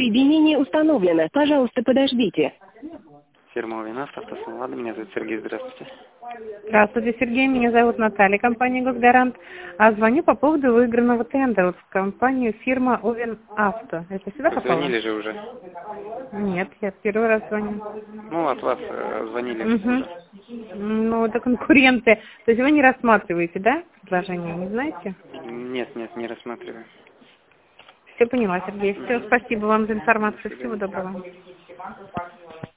Соединение установлено. Пожалуйста, подождите. Фирма Овинавто, автосалон. Меня зовут Сергей. Здравствуйте. Здравствуйте, Сергей. Меня зовут Наталья, компания «Госгарант». А звоню по поводу выигранного тендера в компанию фирма Овинавто. Это сюда Вы попало? звонили же уже? Нет, я первый раз звоню. Ну, от вас звонили уже. Ну, это конкуренты. То есть вы не рассматриваете, да, предложение, не знаете? Нет, не рассматриваю. Все поняла, Сергей. Все, спасибо вам за информацию. Всего доброго.